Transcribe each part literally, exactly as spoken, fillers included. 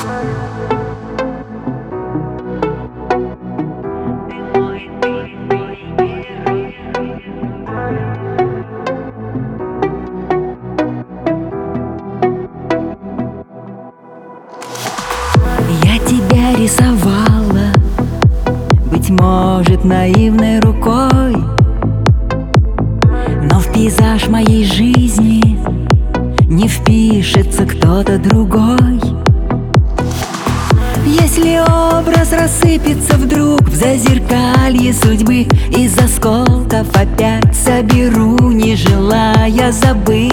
Я тебя рисовала, быть может, наивной рукой, но в пейзаж моей жизни не впишется кто-то другой. Если образ рассыпется вдруг в зазеркалье судьбы, из осколков опять соберу, не желая забыть.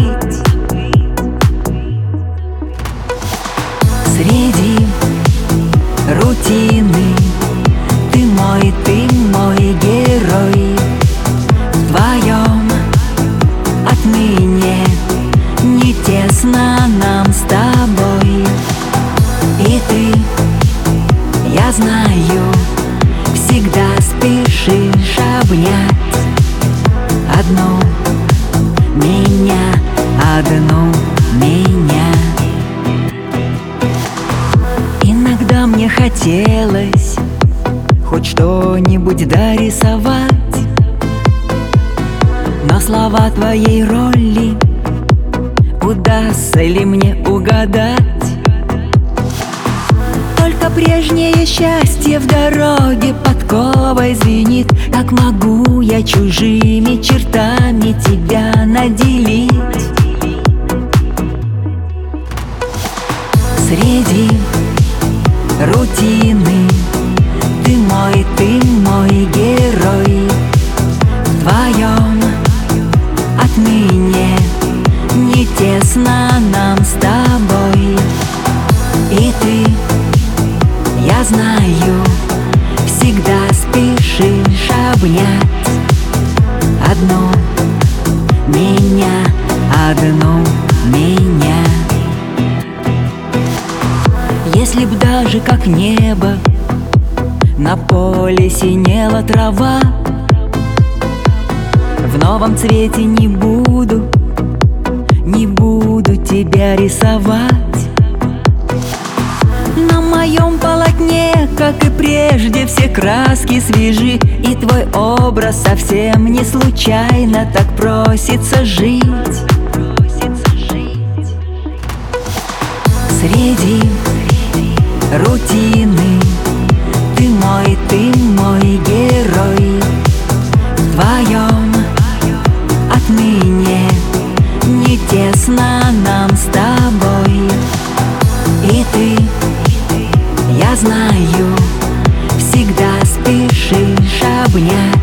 Среди рутины ты мой, ты мой герой. В твоем отныне не тесно нам с тобой. И ты, я знаю, всегда спешишь обнять одну меня, одну меня. Иногда мне хотелось хоть что-нибудь дорисовать, но слова твоей роли удастся ли мне угадать? Только прежнее счастье в дороге подковой звенит. Как могу я чужими чертами тебя наделить? Среди рутины ты мой, ты мой герой. В твоем отныне не тесно нам с тобой. И ты, я знаю, всегда спешишь обнять одну меня, одну меня. Если б даже как небо на поле синела трава, в новом цвете не буду, не буду тебя рисовать. На моем полотне, как и прежде, все краски свежи, и твой образ совсем не случайно так просится жить. Среди рутины ты мой, ты мой герой. В твоем отныне не тесно нам с тобой. И ты, я знаю, всегда спешишь обнять